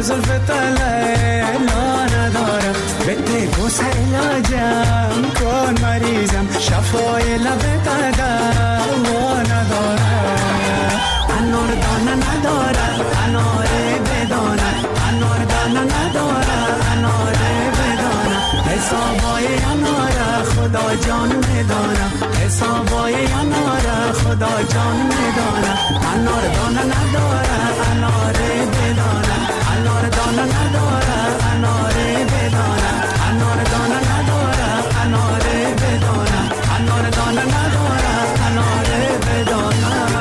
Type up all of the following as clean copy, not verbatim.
زلف لا ندارم، بده گوسه علاجم کن مریضم، شفای لب قدم وا ندارم. انار دانه ندارم، انار بدانه، انار دانه ندارم، انار بدانه، حسابای انار خدا جان میدانم، حسابای انار خدا جان میدانم. انار دانه ندارم، انار بدانه، انار دانه ندارم، انار بدانه، انار دانه ندارم، انار بدانه، انار دانه ندارم، انار بدانه.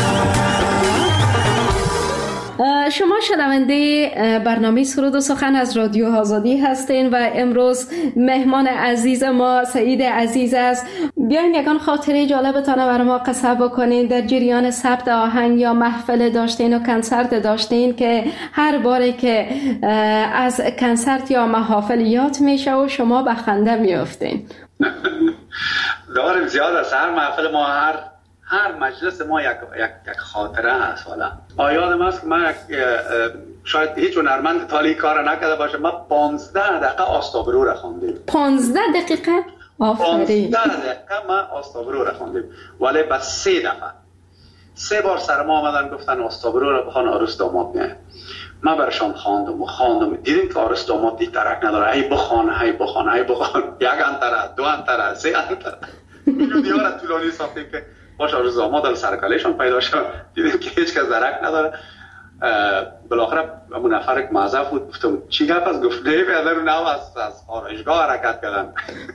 شما شنونده برنامه سرود و سخن از رادیو آزادی هستین و امروز مهمان عزیز ما سعید عزیز است. بیاین یکان خاطره جالبتانه برای ما قصه بکنین در جریان ثبت آهنگ یا محفل داشتین و کنسرت داشتین که هر باره که از کنسرت یا محافل یاد میشه و شما به خنده میافتین. داریم زیاد از هر محفل ما، هر مجلس ما یک خاطره هست. حالا یادم است که من شاید هیچ هنرمند تالی کار نکرده باشه، من 15 دقیقه آستابرو را خواندیم. 15 دقیقه؟ آفرین. 15 دقیقه من آستابرو را خواندیم، ولی بس 3 بار سر ما آمدن گفتن آستابرو را بخوان، عروس داماد میاد. من برشان خواندم، دیدیم که عروس داماد دی ترک نداره، هی بخوان یک انتره، 2 انتره، 3 انتره. اینو دیار طولانی ساختیم که باشه عروس داماد سرکلهشان پیدا شد. دیدیم که هیچ کس درک نداره. بالاخره همون نفر که معذب بود گفتم چی گپ است؟ گفت نه بیادر رو نو از آرایشگاه حرکت کردن.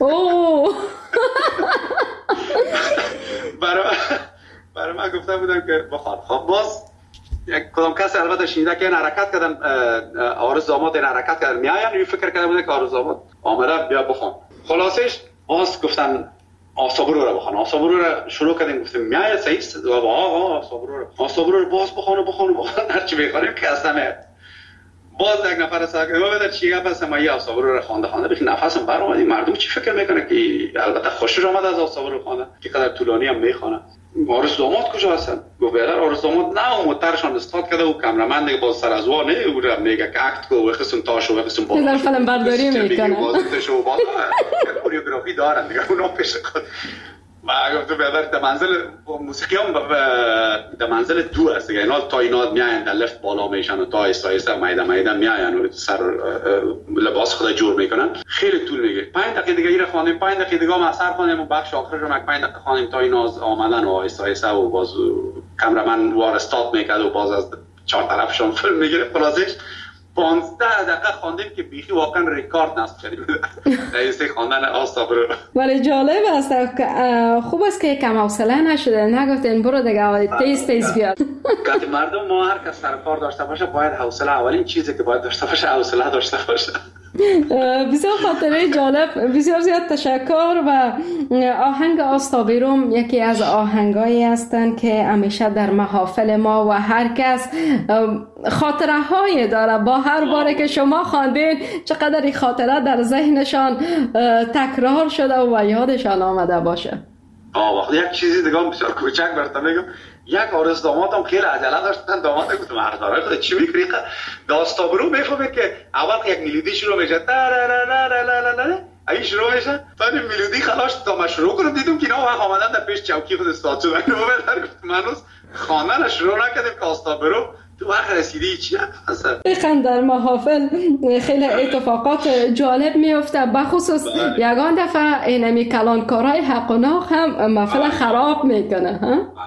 برای من گفته بودم که بخواد. خب باز کدام کسی البته شنیده که این حرکت کردن، عروس داماد این حرکت کردن میاین، این فکر کرده بوده که عروس داماد آمده بیا بخوان. خلاصش باز گفتن آستابرو رو بخوان. آستابرو رو شروع کردیم، گفتیم میای سعید آقا آستابرو رو باز بخوان هرچی بخوانیم که اصلا میاد. باز یک نفر ساکت ما بده چی گپ است، ما آستابرو رو خوانده بخی نفسم بر اومد. مردم چی فکر میکنه که البته خوشش آمد از آستابرو خوانده که قدر طولانی هم میخوانه. عروس داماد کجا هستن؟ گفت بیادر عروس داماد نه موترشان استاد کرده و کامرمن دیگه باز سر از وا نه او میگه که اکت کو و قسم تاشو و قسم بالا در فیلم برداری میکنه، بازیشو بالا کوریوگرافی دارن دیگه اونا پیش خود. ما گفتم بیادر در منزل موسیقی هم در منزل 2 است دیگه، اینا تا اینا میاین در لفت بالا میشن و تا ایستا میده میاین و سر لباس خود جور میکنن. خیلی طول میگیره. 5 دقیقه دیگه اینا خوانیم، 5 دقیقه دیگه ما اثر خوانیم و بخش آخرش رو 5 دقیقه خوانیم تا اینا آمدن و ایستا و باز کامرمن وار استاپ میکرد و باز از 4 طرفشون فیلم میگیره. خلاصش 15 دقیقه خواندیم که بیخی واقعا رکورد نصب کردیم در خواندن آستابرو. ولی جالب است، خوب است که کم حوصله نشده، نگفتین برو دیگه تیز بیاد. که مردم ما هر کس سر کار داشته باشه باید حوصله، اولین چیزی که باید داشته باشه حوصله داشته باشه. بسیار خاطره جالب، بسیار زیاد تشکر. و آهنگ آستابرو یکی از آهنگایی هستند که همیشه در محافل ما و هر کس خاطره های داره. با هر باره که شما خواندین چقدر این خاطره در ذهنشان تکرار شده و یادشان آمده باشه. وقتی یک چیزی دیگه بسیار کوچک براتون میگم، یک عروس داماد هم خیلی عجله داشتن. داماد گفتم هردارای خود چی میکنی؟ آستابرو میفهمه که اول یک میلودی شروع میشه این شروع میشه تا این میلودی خلاص تا ما شروع کنم دیدم که اینا وقت آمدن در پیش چوکی خود استاد شدن. گفتم هنوز خواندن شروع نکردیم که آستابرو تو وقت رسیدی چی هست؟ بخند در محافل خیلی اتفاقات جالب میفته، بخصوص یگان دفعه اینمی کلانکارای حق و ناق هم محفل خراب میکنه.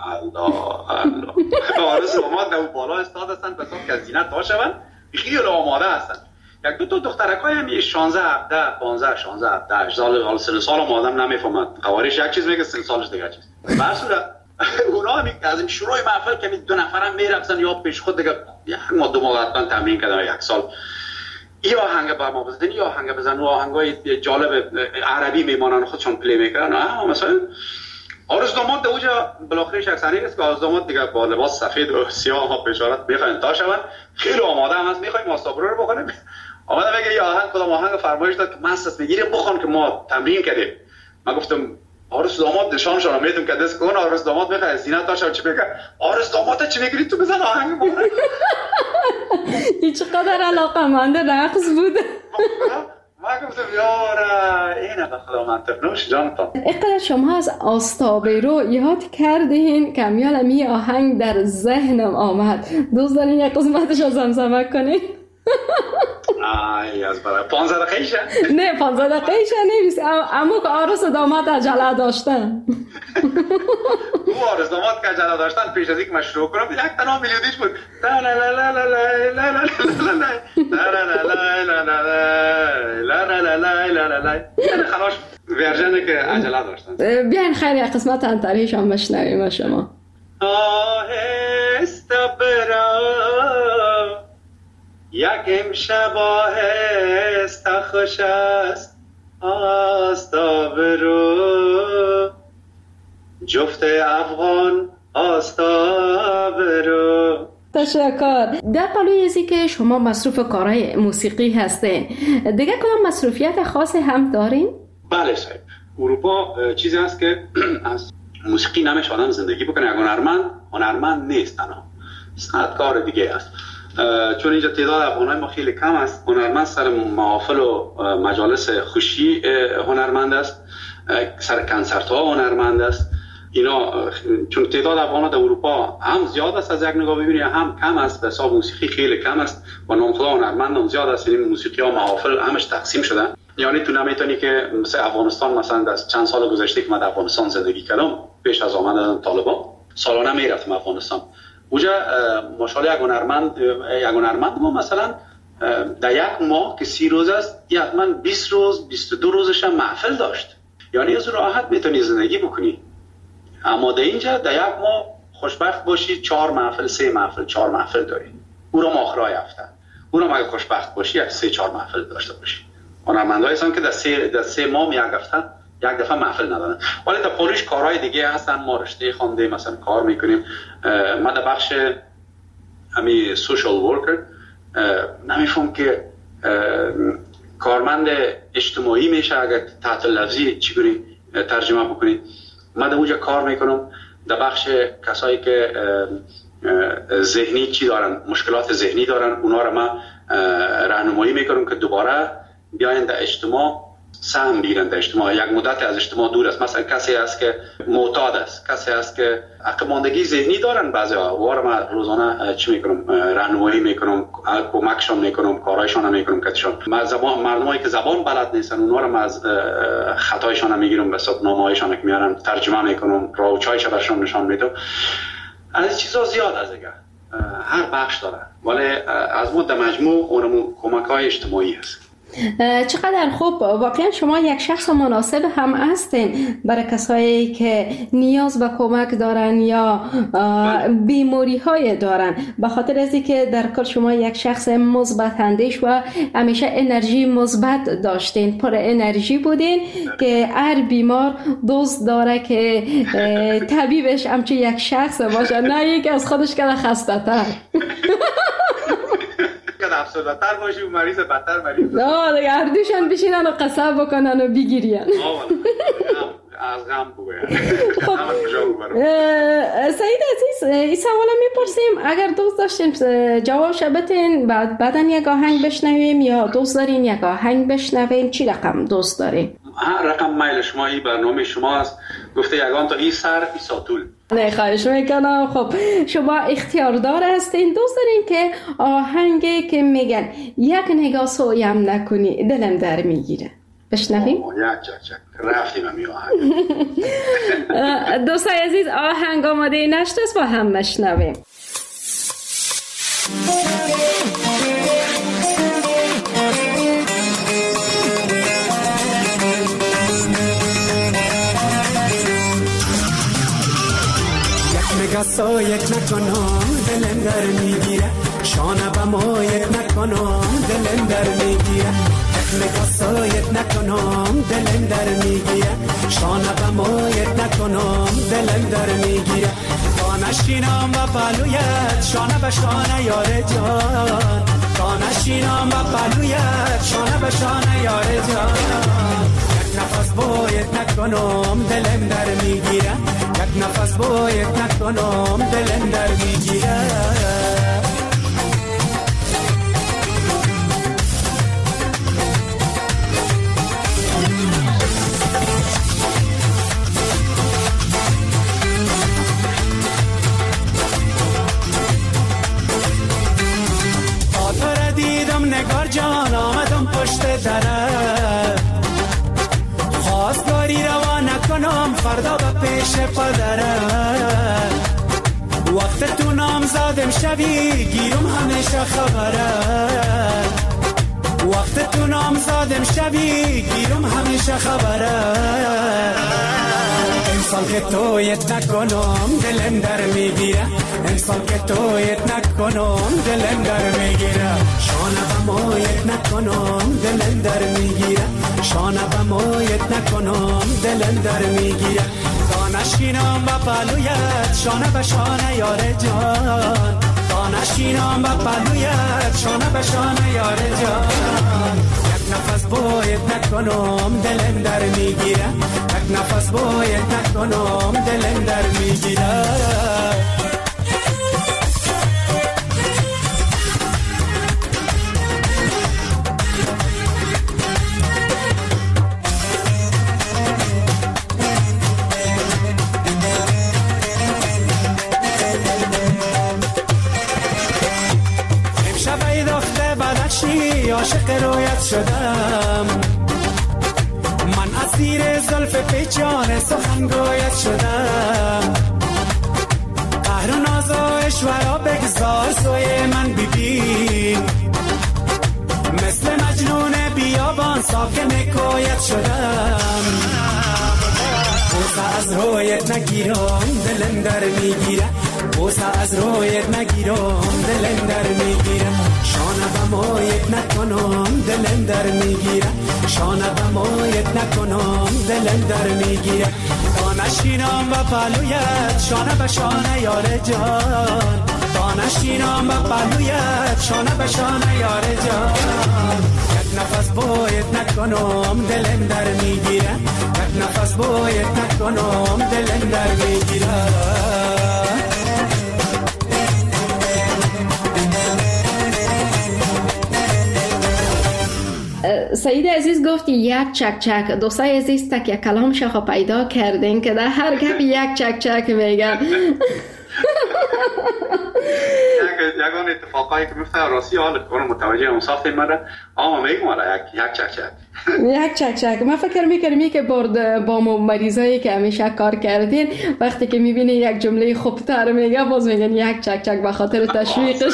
الله عروس داماد در بالا استاد هستن بسا که از زینت تا شون خیلی آماده هستن. یک دو دخترکای هم 16 17 15 16 17 سال سن سال آدم نمیفهمد. قوارش یک چیز میگه سن سالش دیگه چیز. به هر صورت اونا هم از این شروع محفل که 2 نفرم میرقصن یا پیش خود دیگه ما 2 ماه حتما تمرین کردن 1 سال این آهنگ با ما بزنن یا آهنگ بزنن و آهنگای جالب عربی میمانن خودشون پلی میکنن. مثلا عروس داماد دوجا بالاخره شخصانی است که عروس داماد دیگه با لباس سفید و سیاه ها بشارت میخواین تا شون خیلی آماده هم هست میخوایم آستابرو رو بخونیم. آماده میگه یه آهنگ کدام آهنگ فرمایش داد که مست میگیره بخون که ما تمرین کردیم. من گفتم عروس داماد نشانشون رو میدم که دست کن عروس داماد میخواد زینت داشته چی بگه عروس داماد چی میگیری تو بزن آهنگ ما. چقدر علاقه‌مند رقص بود. ما گفتم یاره اینه به خدا منطق نوش جانتان. اینقدر شما از آستابرو یاد کردین که میال می آهنگ در ذهنم آمد. دوست دارین یک قسمتش رو زمزمه کنین؟ آی از برای 15 دقیقه نه 15 دقیقه نیست، اما که آرس و داماد عجله داشتن. او آرس داماد که عجله داشتن پیش از اینکه من شروع کنم یک تنها میلیونیش بود. لا لا لا لا لا لا لا لا لا لا خلاص ورژنی که عجله داشتن. بیاین خیر یک قسمت انتریش هم بشنویم شما. آهسته برو یک امشب آهسته خوش است آستابرو جفت افغان آستابرو. تشکر. در پلوی ازی که شما مصروف کارهای موسیقی هستین دیگه کدام مصروفیت خاصی هم دارین؟ بله صاحب، اروپا چیزی هست که از موسیقی نمیشه آدم زندگی بکنه. یک هنرمند نیست، تنها صنعتکار دیگه است. چون اینجا تعداد افغانای ما خیلی کم است. هنرمند سر محافل و مجالس خوشی هنرمند است، سر کنسرت ها هنرمند است. اینا چون تعداد افغانا در اروپا هم زیاد است از یک نگاه ببینید هم کم است. به حساب موسیقی خیلی کم است و نامخدا هنرمند هم زیاد است. یعنی موسیقی ها محافل همش تقسیم شده. یعنی تو نمیتونی که مثل افغانستان مثلا از چند سال گذشته که من در افغانستان زندگی کردم پیش از آمدن طالبان سالانه میرفتم افغانستان. اونجا ماشاءالله یک هنرمند ما مثلا در یک ماه که 30 روز است حتما 20 روز 22 روزش هم محفل داشت. یعنی از راحت میتونی زندگی بکنی. اما در اینجا در یک ماه خوشبخت باشی 4 محفل 3 محفل 4 محفل داری. او را آخرای هفته. او را اگه خوشبخت باشی یک 3 4 محفل داشته باشی. هنرمندایی هستن که در 3 ماه یک هفته یک دفعه محفل ندارن. ولی در پاریس کارهای دیگه هستن. ما رشته خوانده مثلا کار میکنیم. ما در بخش همی سوشال ورکر نمیفهم که کارمند اجتماعی میشه اگر تحت لفظی چگونه ترجمه بکنید. ما در اونجا کار میکنم در بخش کسایی که ذهنی چی دارن، مشکلات ذهنی دارن، اونا رو ما راهنمایی میکنم که دوباره بیاین در اجتماع سهم بگیرن. در اجتماع یک مدت از اجتماع دور است. مثلا کسی هست که معتاد است، کسی هست که عقب‌ماندگی ذهنی دارن، بعضیا وار ما روزانه چی میکنم راهنمایی میکنم، کمکشون میکنم، کارایشون میکنم کتشون. ما زبان مردمایی که زبان بلد نیستن اونا رو ما از خطایشون میگیرم، به حساب نامه‌هایشون که میارن ترجمه میکنم، راه و چایش براشون نشون میدم. از چیزا زیاد از دیگه هر بخش داره. ولی از مد مجموع اونم کمک‌های اجتماعی است. چقدر خوب. واقعا شما یک شخص مناسب هم هستین برای کسایی که نیاز به کمک دارن یا بیماری های دارن. به خاطر از اینکه در کل شما یک شخص مثبت اندیش و همیشه انرژی مثبت داشتین، پر انرژی بودین که هر بیمار دوست داره که طبیبش همچه یک شخص باشه، نه یک از خودش که خسته تر. افسرده‌تر باشی و مریض بدتر مریض. نه دیگه هر دوشان بشینن و قصب بکنن و بگیرین. از غم بگوین. خب سعید عزیز این سوالا میپرسیم، اگر دوست داشتین جوابش بدین بعداً یک آهنگ بشنویم یا دوست دارین یک آهنگ بشنویم، چی رقم دوست دارین؟ هر رقم میل شما، این برنامه شما است. گفته یگان تا این سر این ساتول. نه خواهش میکنم. خب شما اختیاردار هستین. دوست دارین که آهنگی که میگن یک نگاه سویم نکنی دلم در میگیره بشنویم؟ یک رفتیم همی آهنگ. دوستای عزیز آهنگ آماده نشته است با هم بشنویم. سایت نکنم دلم در میگیره، شانه با مایت نکنم دلم در میگیره. نگاه سایت نکنم دلم در میگیره، شانه با مایت نکنم دلم در میگیره. تا نشینم با پلویت شانه به شانه یار جان، تا نشینم با پلویت شانه به شانه یار جان. یک نفس باید نکنم دلم در میگیره، یک نفس باید نکنم دلم در میگیره. دره خواستگاری روا نکنم فردا به پیش پدره وقت تو نامزادم شوی گیرم همیشه خبره وقت تو نامزادم شوی گیرم همیشه خبره انسان که تویت نکنم دلم در میگیره انسان که تویت نکنم دلم در میگیره شانه به مویت نکنم دلم در میگیره شانه به مویت نکنم دلم در میگیره دانشینم به پلویت شانه به شانه یار جان دانشینم به پلویت شانه به شانه یار جان یک نفس باید نکنم دلم در میگیره یک نفس باید نکنم دلم در میگیره عاشق رویت شدم من اسیر زلف پیچان سخنگویت شدم قهر و ناز و اشورا بگذار سوی من ببین مثل مجنون بیابان ساکن کویت شدم بوسه از رویت نگیرم دلم در میگیره بوسه از رویت نگیرم دلم در میگیره شانه به مویت نکنم دلم در میگیره شانه به مویت نکنم دلم در میگیره دانشینم به پلویت شانه به شانه یار جان دانشینم به پلویت شانه به شانه یار جان یک نفس باید نکنم دلم در میگیره یک نفس باید نکنم دلم در میگیره سعید عزیز گفتی یک چک چک دوستای عزیز تک یک کلام شخو پیدا کردین که در هر گپ یک چک چک میگن یگان اتفاقایی که میفته راستی حال کنم متوجه هم ساختیم مره اما میگم والا یک چک چک یک چک چک من فکر میکنم که برد با مریضایی که همیشه کار کردین وقتی که میبینی یک جمله خوبتر میگه باز میگن یک چک چک به خاطر تشویقش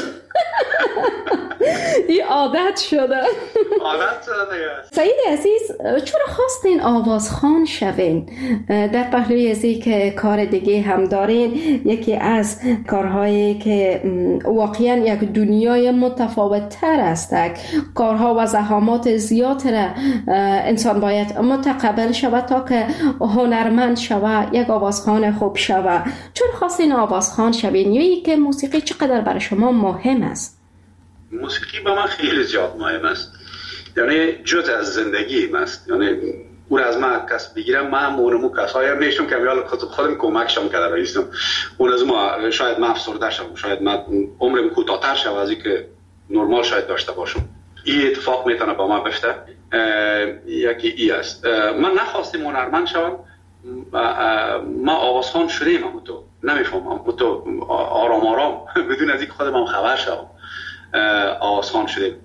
این عادت شده سعید عزیز چرا خواستین آوازخوان شوین؟ در پهلوی ازی که کار دیگه هم دارین یکی از کارهایی که واقعا یک دنیای متفاوت تر است کارها و زحمات زیاد را انسان باید متقبل شود تا که هنرمند شود یک آوازخوان خوب شود چرا خواستین آوازخوان شوین یا ای که موسیقی چقدر برای شما مهم است؟ موسیقی به من خیلی زیاد مهم است یعنی جز از زندگی است یعنی او از من کس بگیرم من مونمو کسایی هم بیشتم که خودم کمکشم کرده رئیسم اون از ما شاید من افسرده شم شاید من عمرم کوتاه‌تر شد از اینکه نرمال شاید داشته باشم این اتفاق میتونه با من بفته یکی ای است من نخواستم هنرمند شوم من آوازخوان شدیم اما تو نمیفهمم تو آرام آرام بدون از اینکه خودم هم خبر شوم آوازخوان شدیم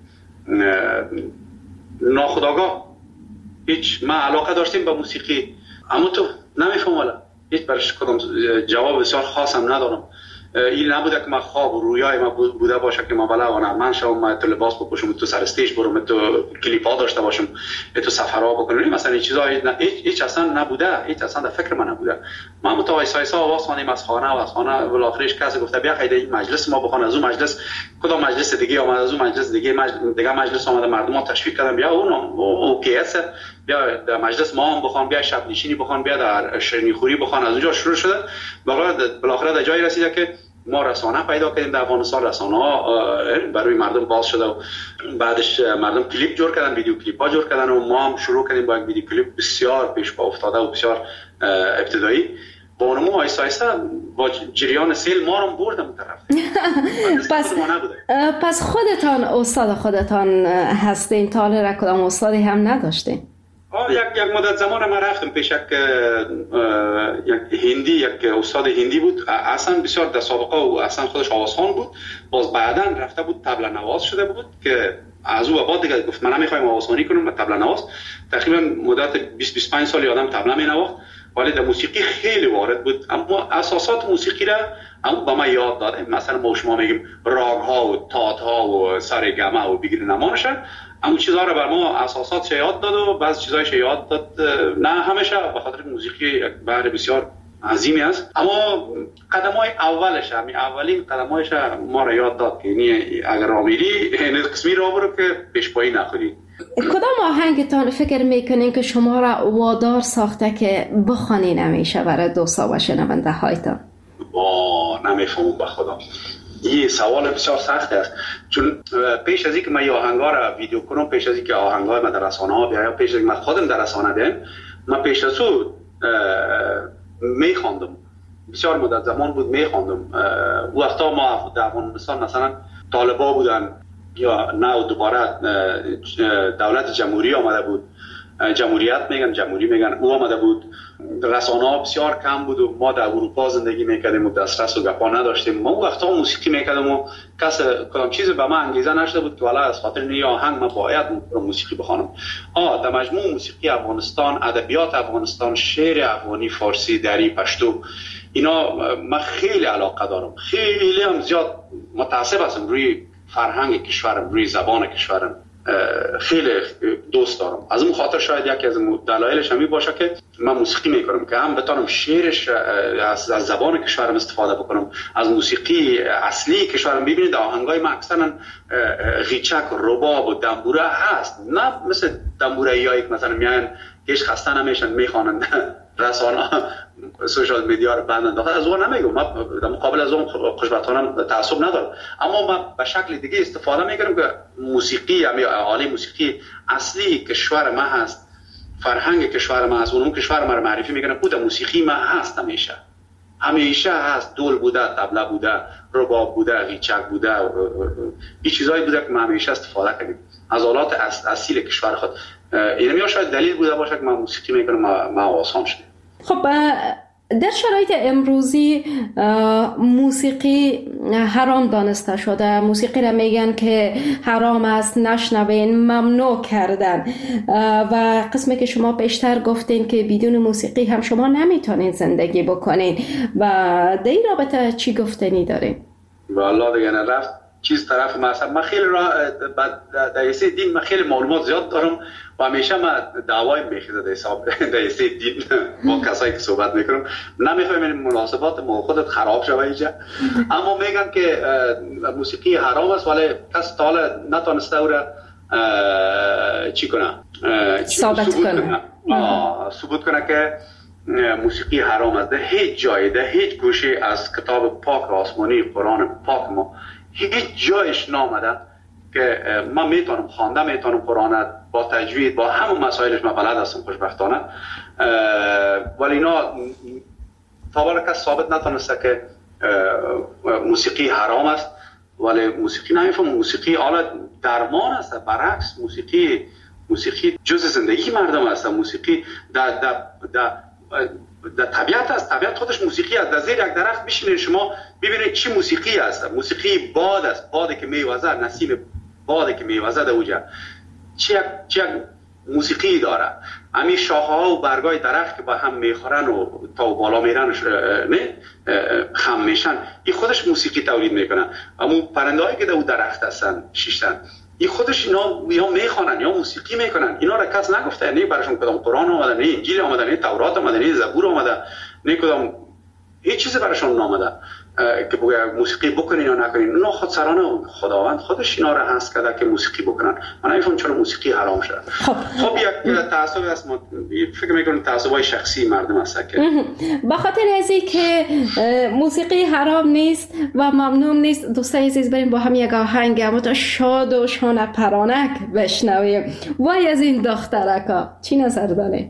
ناخودآگاه هیچ من علاقه داشتیم به موسیقی اما تو نمیفهم والا هیچ برش کدام جواب بسیار خاصم ندارم این نبوده که من خواب و رویای من بوده باشه که من بالا هنرمند شوم من تو لباس بپوشم تو سر استیج برم تو کلیپا داشته باشم تو سفرها بکنم مثلا این چیزا هیچ اصلا نبوده هیچ اصلا در فکر من نبوده من متو ایسا آواز خوانیم از خانه بالاخرش کسی گفته بیا قید این مجلس ما بخوان از اون مجلس کدام مجلس دیگه اومد از اون مجلس دیگه مجلس اومد مردم ها تشویق کردن بیا اون اوکی است بیا در مجلس ما هم بخوان بیا شب نشینی بخوان بیا در شیرینی خوری بخوان از اونجا شروع شده بالاخره در جایی رسیده که ما رسانه پیدا کردیم در افغانستان رسانه ها برای مردم باز شده و بعدش مردم کلیپ جور کردن ویدیو کلیپ ها جور کردن و ما هم شروع کردیم با یک ویدیو کلیپ بسیار پیش پا افتاده و بسیار ابتدایی با نمو آیسا با جریان سیل ما رو بردم طرف پس خودتان استاد خودتان هستین تا حالا کدام استادی هم نداشتین؟ یک مدت زمان ما رفتم پیش یک استاد هندی بود، اصلا بسیار در سابقه و اصلا خودش آوازخوان بود، باز بعدا رفته بود طبله نواز شده بود که از او بعد دیگه گفت من نمیخوایم آوازخوانی کنم، من طبله نواز. تقریبا مدت 20-25 سال آدم طبله مینواخت، ولی در موسیقی خیلی وارد بود، اما اساسات موسیقی را اما به ما یاد داده. مثلا ما شما میگیم راگ ها و تات ها و سارگامه و بگیر نمانشن، اما چیزها را بر ما اساساتش یاد داد و بعضی چیزایش یاد داد. نه همیشه، به خاطر موسیقی یک بحر بسیار عظیمی است، اما قدم‌های اولش، همین اولین قدم‌هایش ما را یاد داد که اگر را میری این قسمی را برو که پیشپایی نخوری. کدام آهنگتان فکر میکنین که شما را وادار ساخته که بخوانین همیشه برای دوستا و شنونده هایتان؟ نمیفهمم به خدا. این سوال بسیار سخت است، چون پیش از اینکه من این آهنگا را ویدیو کنم، پیش از اینکه آهنگای من در رسانه ها بیایم، پیش از اینکه من خودم در رسانه بیایم، من پیش از او میخواندم. بسیار مدت زمان بود میخواندم. وقتا ما در افغانستان مثلا طالبا بودن یا نه دوباره دولت جمهوری آمده بود، جمهوریت میگن، جمهوری میگن، او آمده بود. رسانه ها بسیار کم بود و ما در اروپا زندگی میکردیم و دسترس و گپا نداشتیم. ما وقتا موسیقی میکردم و کس کدام چیزی به من انگیزه نشده بود که والا از خاطر این آهنگ من باید موسیقی بخوانم. در مجموع موسیقی افغانستان، ادبیات افغانستان، شعر افغانی، فارسی، دری، پشتو، اینا من خیلی علاقه دارم، خیلی هم زیاد متعصب هستم روی فرهنگ کشورم، روی زبان کشورم، خیلی دوست دارم. از اون خاطر شاید یکی از دلایلش همین باشه که من موسیقی میکنم که هم بتونم شعرش از زبان کشورم استفاده بکنم، از موسیقی اصلی کشورم. ببینید آهنگای من اکثرا غیچک، رباب و دنبوره هست، نه مثل دنبوره هایی که مثلا میان هیچ خسته نمیشن میخوانند رسانه سوشال میدیا رو بند انداخته. از اون نمیگم، من در مقابل از اون خوشبختانه تعصب ندارم، اما من به شکل دیگه استفاده میکنم که موسیقی یا آله موسیقی اصلی کشور ما هست، فرهنگ کشور ما هست، اون کشور ما رو معرفی میکنم. بود موسیقی ما هست، همیشه هست، دول بوده، طبله بوده، رباب بوده، غیچک بوده، این چیزایی بوده که ما همیشه استفاده کردیم از آلات اصیل کشور خود. اینم شاید دلیل بوده باشه که من موسیقی میکنم، ما آسان شده. خب در شرایط امروزی موسیقی حرام دانسته شده، موسیقی را میگن که حرام است، نشنوین، ممنوع کردن، و قسمی که شما بیشتر گفتین که بدون موسیقی هم شما نمیتونین زندگی بکنین، و در این رابطه چی گفتنی دارین؟ والله دیگه رفت چیز طرف من خیلی در ایسه دین من خیلی معلومات زیاد دارم و همیشه من دعوای میخیزه در ایسه دین با کسایی که صحبت میکنم. نمیخوایم این مناسبات ما خودت خراب شوه اینجا، اما میگن که موسیقی حرام است، ولی کس تا حالا نتونسته او را چی کنه؟ ثبوت کنه که موسیقی حرام است. در هیچ جای، در هیچ گوشه از کتاب پاک آسمانی قرآن پاک ما هیچ جایش نامده که من میتونم خوانده، میتونم قرآن با تجوید با همون مسائلش من بلد هستم خوشبختانه، ولی اینا تا بالا کس ثابت نتونسته که موسیقی حرام است. ولی موسیقی نمیفهم، موسیقی حالا درمان است، برعکس موسیقی جز زندگی مردم است. موسیقی در طبیعت است، طبیعت خودش موسیقی است. در زیر یک درخت بشینید شما ببینید چی موسیقی است. موسیقی باد است، بادی که میوزه، نسیم بادی که میوزه در اوجه چه موسیقی داره. همین شاخه‌ها و برگای درخت که با هم میخورن و تا بالا میرن خم میشن، این خودش موسیقی تولید میکنن. اما پرنده‌هایی که در اون درخت هستن شیشتن، این خودش اینا یا میخوانن یا موسیقی میکنن. اینا را کس نگفته، نه براشون کدام قرآن اومده، نه انجیل اومده، نه تورات اومده، نه زبور اومده، نه کدام هیچ چیزی براشون نامده که بگه موسیقی بکنین یا نکنین. اونا خودسرانه خداوند خودش اینا را هست کرده که موسیقی بکنن. من نمیفهم چرا موسیقی حرام شده. خب یک تعصب است، فکر میکنم تعصبای شخصی مردم است که به خاطر ازی که موسیقی حرام نیست و ممنوع نیست، دوستای عزیز بریم با هم یک آهنگ اما شاد و شانه پرانک بشنویم. وای از این دخترکا، چی نظر داره؟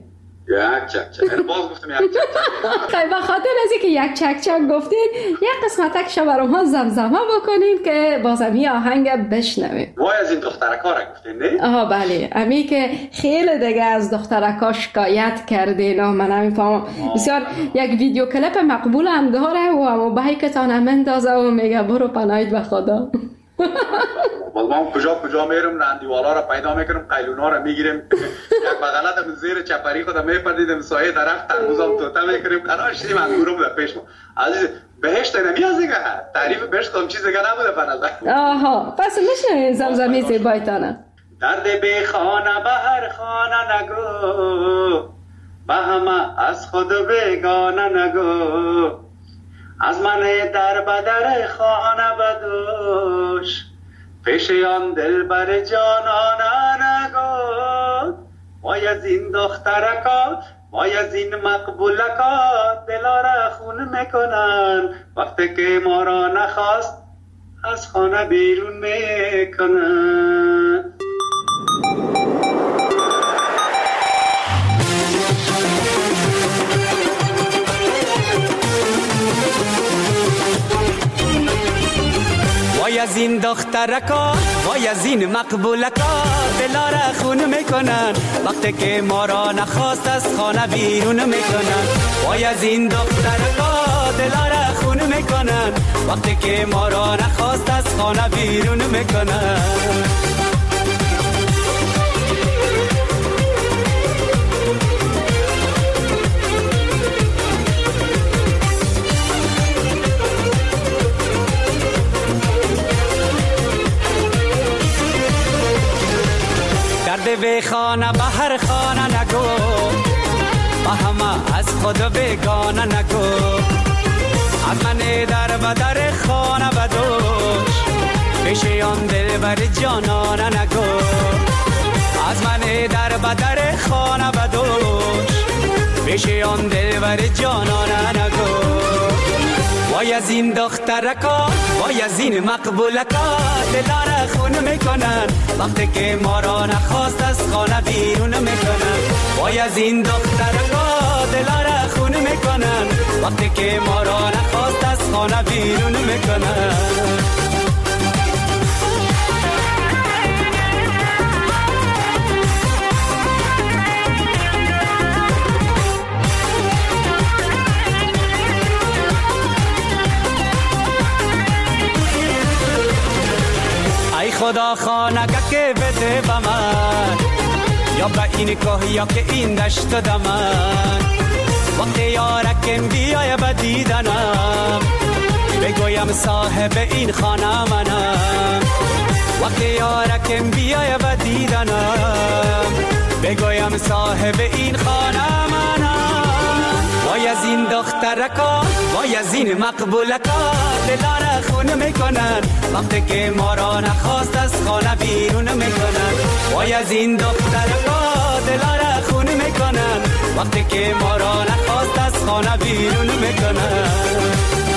یک چک چک. یعنی باز گفتم یک چک چک. خیلی بخاطر از اینکه یک چک چک گفتین یک قسمتک شبرم ها زمزمه بکنین که بازم این آهنگ بشنویم. وای از این دخترکا را گفتین نه؟ آها بله، امی که خیلی دیگه از دخترکا شکایت کردین و من نمیفهمم. بسیار یک ویدیو کلیپ مقبول هم داره و همو بهی که تانه مندازه و میگه برو پناهید به خدا. باز ما کجا میرم رندیوالا را پیدا میکنم، قیلونا را میگیریم، یک بغلت زیر چپری خودم میپردیدم سایه درخت تربوزم توته میکنیم، قرار شدیم انگورم در پیش ما. عزیز بهشت نمیاد دیگه، تعریف بهشت کدام چیز دیگه نبوده به نظر. آها پس میشنویم زمزمه زیبایتانه. درد بی خانه به هر خانه نگو، به همه از خود بیگانه نگو، از من در بدر خانه بدوش، پیش آن دل بر جانانه نگو. وای از این دخترکا، وای از این مقبولکا، دلا را خون میکنن وقتی که ما را نخواست از خانه بیرون میکنن. وای از این دخترکا، وای از این مقبولکا، دلا را خون میکنن وقتی که ما را نخواست از خانه بیرون میکنن. وای از این دخترکا، دلا را خون میکنن وقتی که ما را نخواست از خانه بیرون میکنن. درد به خانه به هر خانه نگو، با همه از خود بیگانه نگو، از من در بدر خانه بدوش، پیش آن دل بر جانانه نگو، از من در بدر خانه بدوش، پیش آن دل بر جانانه نگو. وای از این دخترکا، وای از این مقبولکا، دلا را خون میکنن وقتی که ما را نخواست از خانه بیرون میکنن. وای از این دخترکا، دلا را خون میکنن وقتی که ما را نخواست از خانه بیرون میکنن. خدا خانگه که بده به من، یا به این کوه یا که این دشت دمن، وقتی یارکم بیای به دیدنم، بگویم صاحب این خانه منم. وقتی یارکم بیای به دیدنم، بگویم صاحب این خانه منم. وای از این دخترکا، وای از این مقبولکا، دلا را خون میکنن وقتی که ما را نخواست از خانه بیرون میکنن. وای از این دخترکا، دلا را خون میکنن وقتی که ما را نخواست از خانه بیرون میکنن.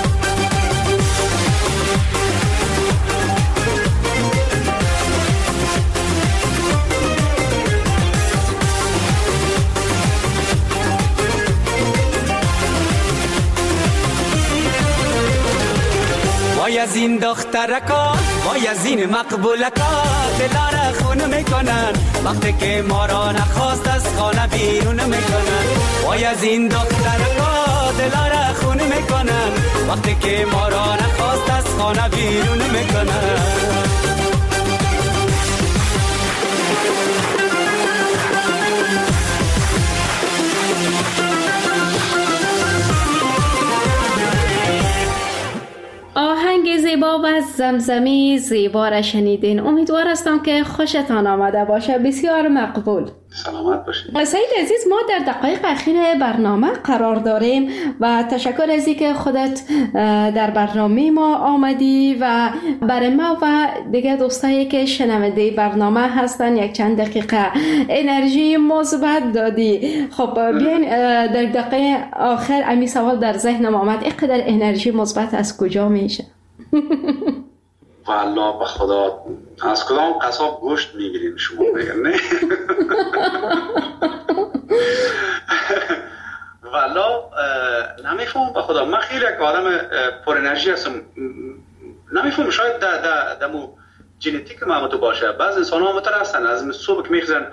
وای از این دخترکا، وای از این مقبولکا، دلا را خون میکنن وقتی که ما را نخواست از خانه بیرون میکنن. وای از این دخترکا، دلا را خون میکنن وقتی که ما را نخواست از خانه بیرون میکنن. آهنگ زیبا و زمزمی زیبا را شنیدین. امیدوار هستم که خوشتان آمده باشه. بسیار مقبول. سلامت باشید. سعید عزیز، ما در دقایق اخیر برنامه قرار داریم و تشکر از اینکه خودت در برنامه ما آمدی و برای ما و دیگه دوستایی که شنونده برنامه هستن یک چند دقیقه انرژی مثبت دادی. خب بیاین در دقیقه آخر امی سوال در ذهنم آمد، اینقدر انرژی مثبت از کجا میشه؟ والله به خدا از کدام قصاب گوشت میگیرین شما بگن نه؟ نمیفهمم به خدا. من خیلی یک آدم پر انرژی هستم، نمیفهمم شاید دمو ژنتیک من تو باشه. بعضی انسان‌ها متر هستن از صبح که میخزن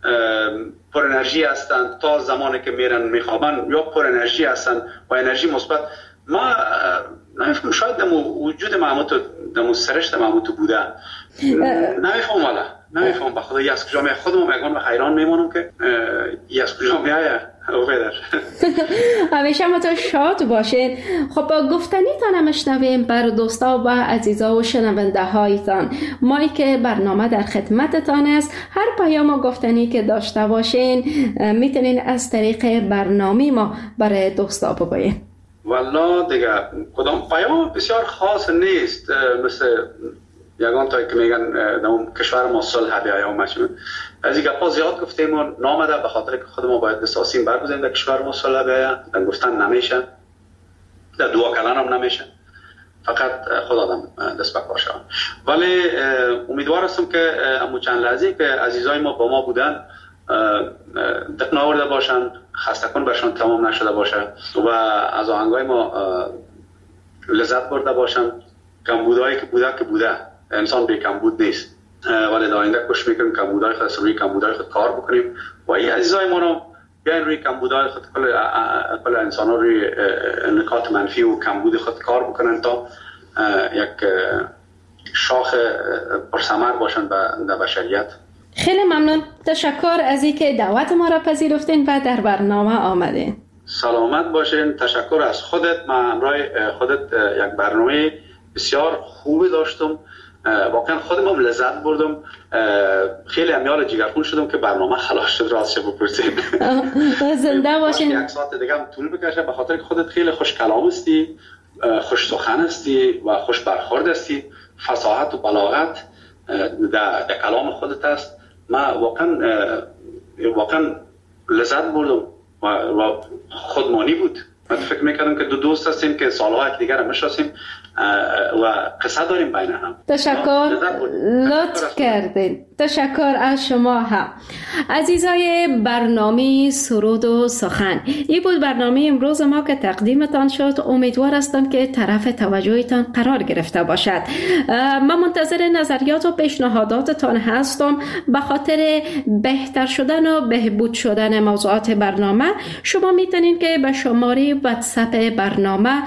پر انرژی هستن تا زمانی که میرن میخوابن یا پر انرژی هستن و انرژی مثبت. ما نمیفهمم شاید دمو وجود محمود دمو سرشت محمود بوده. نمیفهمم والا، نمیفهمم به خدا. از کجا می خودم میگم حیران میمونم که از کجا میایه اوفیدر. همیشه ما تو شاد باشین. خب با گفتنیتان هم شنویم بر دوستا و عزیزا و شنونده هایتان. مایی که برنامه در خدمتتان است. هر پیام و گفتنی که داشته باشین میتونین از طریق برنامه ما برای دوستا بگوین. والا دیگه کدام پیام بسیار خاص نیست، مثل یگان تا که میگن در کشور ما صلح بیاید و مشون از این گپا زیاد گفتیم و نامده به خاطر که خود ما باید دستاسیم برگزیم در کشور ما صلح بیاید. در گفتن نمیشه، در دعا کردن هم نمیشه، فقط خود آدم دست بکار شد. ولی امیدوار هستم که امو چند لحظه که عزیزای ما با ما بودن دق ناورده باشن، خسته کن برشان تمام نشده باشه و از آهنگای ما لذت برده باشن. کمبودایی که بوده انسان بی کمبود نیست، ولی در آینده کوشش میکنیم کمبودای خود روی کمبودای خود کار بکنیم و این عزیزای ما رو بیاین روی کمبودای خود کل انسان ها روی نکات منفی و کمبود خود کار بکنن تا یک شاخ پرثمر باشن در بشریت. خیلی ممنون، تشکر از اینکه دعوت ما را پذیرفتین و در برنامه آمدین. سلامت باشین. تشکر از خودت. من همراه خودت یک برنامه بسیار خوبی داشتم، واقعا خودم هم لذت بردم. خیلی امیال جگرخون شدم که برنامه خلاص شد راستش بپرسیم. زنده باشین. یک ساعت دیگه هم طول بکشه به خاطر که خودت خیلی خوش کلام هستی، خوش سخن هستی و خوش برخورد هستی. فصاحت و بلاغت در کلام خودت است. من واقعا لذت بردم و خودمانی بود. من فکر میکردم که دو دوست هستیم که سالها یکدیگر رو میشناسیم و قصه داریم بین هم. تشکر، لطف کردین. تشکر از شما هم. عزیزای برنامه سرود و سخن، این بود برنامه امروز ما که تقدیمتان شد. امیدوار هستم که طرف توجهتان قرار گرفته باشد. من منتظر نظریات و پیشنهاداتتان هستم. به خاطر بهتر شدن و بهبود شدن موضوعات برنامه شما میتونید که به شماره واتساپ برنامه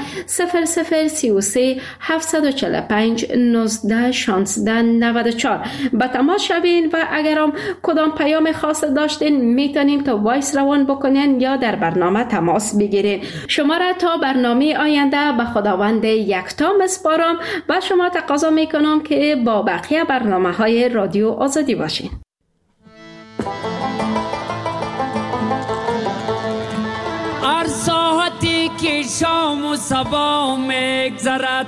0033 745 19 16 94 با تماس شوین و اگرم کدام پیام خاص داشتین میتونین که وایس روان بکنین یا در برنامه تماس بگیرین. شما را تا برنامه آینده به خداوند یکتا میسپارم و شما تقاضا میکنم که با بقیه برنامه‌های رادیو آزادی باشین. هر ساعتی که شام و صبا میگذرد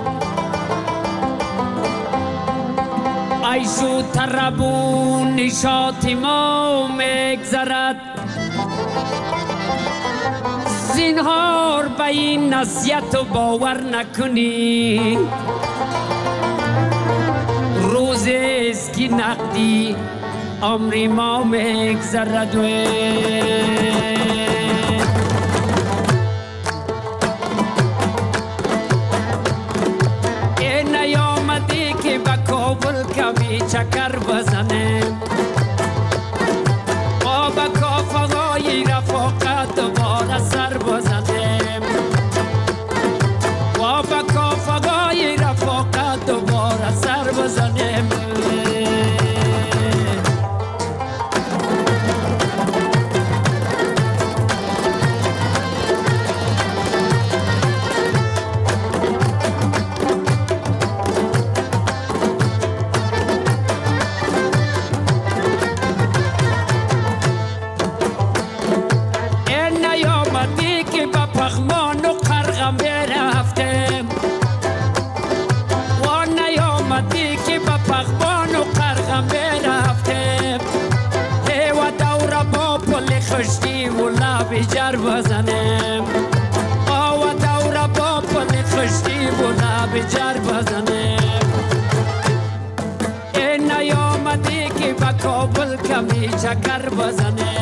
عیش و طرب و نشاط ما میگذرد. زینهار به این نصیحت و باور نکنی، روزی است که نقدی عمر ما میگذرد. که با کابل کمی چکر بزنیم با کافه‌های رفاقت دوباره سر بزنیم با کافه‌های رفاقت دوباره سر بزنیم. جر بزنیم آوا دورا با پل خشتی بودا بجر بزنیم. این نیامدی که با کابل کمی چکر بزنیم